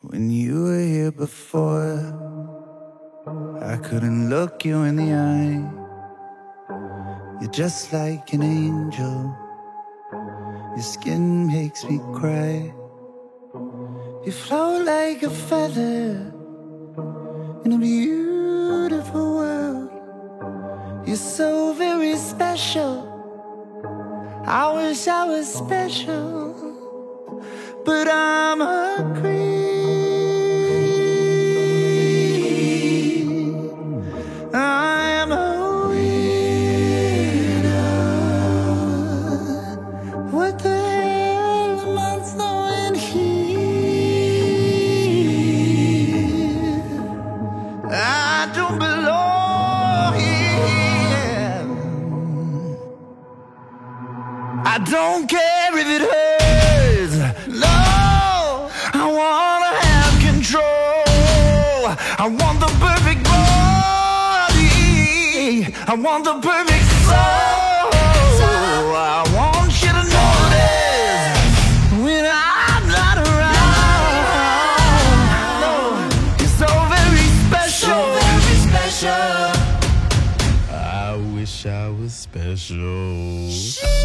When you were here before, I couldn't look you in the eye. You're just like an angel. Your skin makes me cry. You float like a feather in a beautiful world. You're so very special. I wish I was special, but I'm a queen. I'm a winner. What the hell am I doing here? I don't belong here. I don't care if it hurts. No, I wanna have control. I want the perfect body. I want the perfect soul. I want you to notice when I'm not around. No, you're so very special. So very special. I wish I was special.